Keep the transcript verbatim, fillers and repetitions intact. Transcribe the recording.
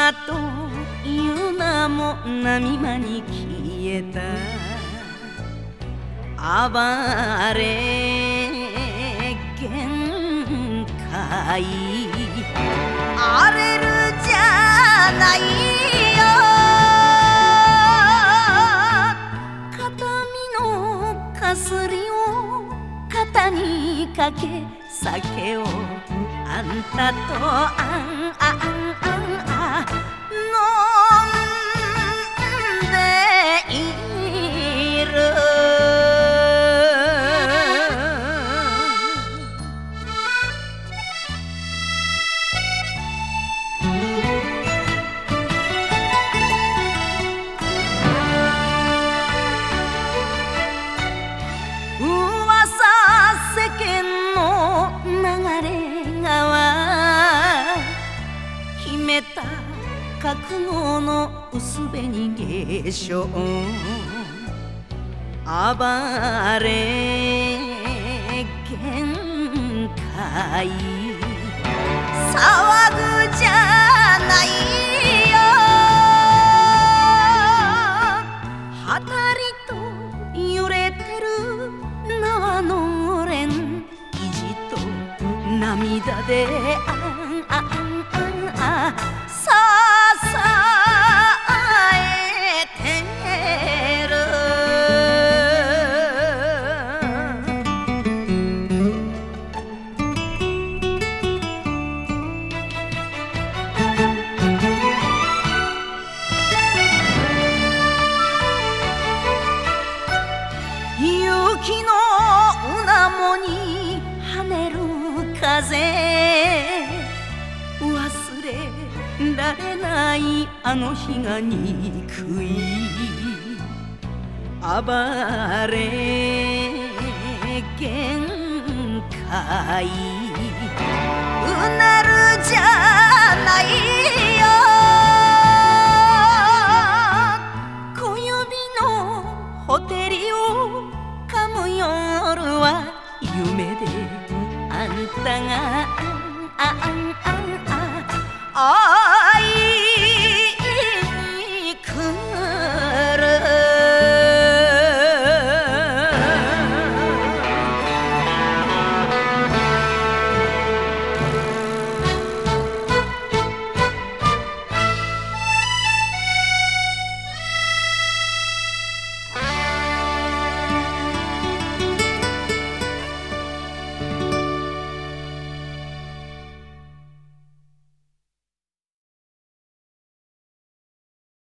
妻という名も波間に消えた暴れ限界荒れるじゃないよ形見のかすりを肩にかけ酒をあんたとあんあんあんあ飲んでいる噂世間の流れ川秘めた覚悟の薄紅化粧暴れ限界騒ぐじゃないよはたりと揺れてる縄のれん意地と涙であんあんあんあささえてる雪の水面に跳ねる風忘れられないあの日が憎い暴れ限界うなるじゃないよ小指のほてりを噛む夜は夢であんたがあんあんあんあんあい